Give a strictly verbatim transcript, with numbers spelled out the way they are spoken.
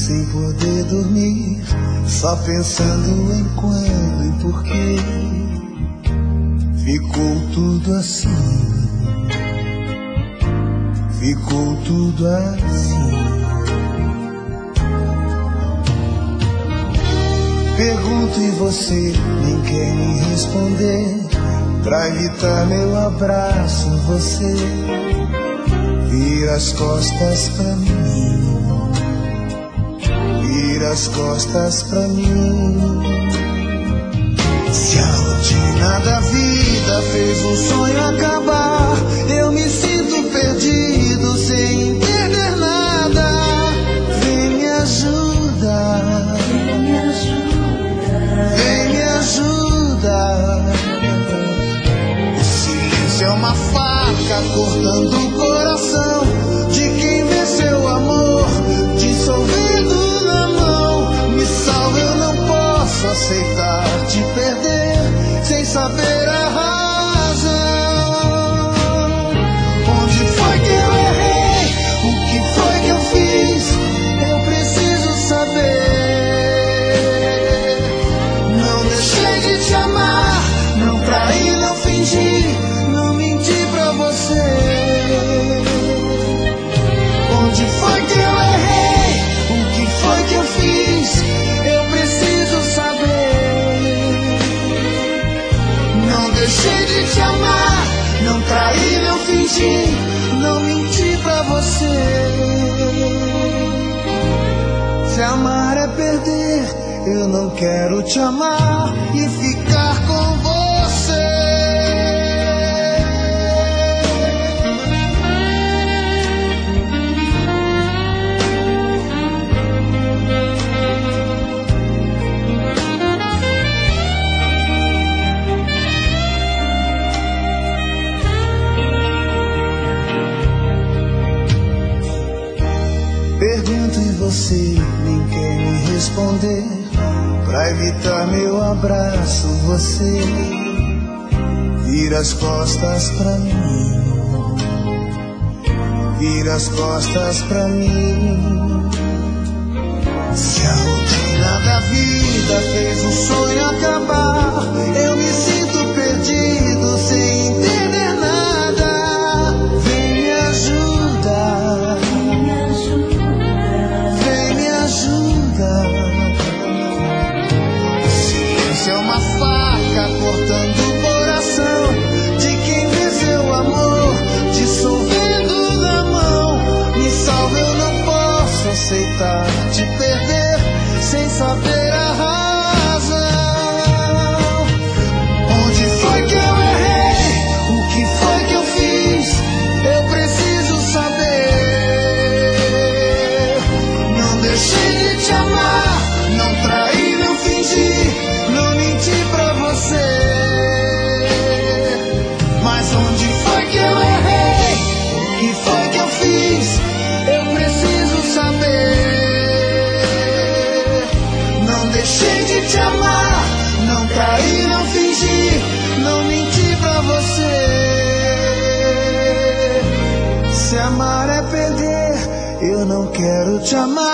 sem poder dormir, só pensando em quando e por quê ficou tudo assim. Ficou tudo assim. Pergunto e você nem quer me responder. Pra evitar meu abraço você vira as costas pra mim. Vira as costas pra mim. Se a rotina da vida fez um sonho acabar, eu me sinto perdido sem entender nada. Vem me ajuda, vem me ajuda, vem me ajuda. O silêncio é uma faca cortando o coração de quem vê seu amor dissolvendo na mão. Me salva, eu não posso aceitar te perder sem saber a razão. Onde foi que eu errei? O que foi que eu fiz? Eu preciso saber. Não deixei de te amar, não traí, não fingi, não menti pra você. Onde foi que eu errei? O que foi que eu fiz? Eu preciso saber. Não deixei de te amar, não traí, não fingi, não menti pra você. Se amar é perder, eu não quero te amar e ficar com você. Pergunto e você nem quer me responder. Pra evitar meu abraço você vira as costas pra mim. Vira as costas pra mim. Se a rotina da vida fez o sonho acabar, eu me sinto perdido sem entender nada. Vem me ajuda, é uma faca cortando o coração de quem vê seu amor dissolvendo na mão. Me salva, eu não posso aceitar te perder sem saber a razão. Onde foi que eu errei? O que foi que eu fiz? Eu preciso saber. Não deixei de te amar, não traí, não fingi, não menti pra você. Mas onde foi que eu errei? O que foi que eu fiz? Eu preciso saber. Não deixei de te amar, não traí, não fingi, não menti pra você. Se amar é perder, eu não quero te amar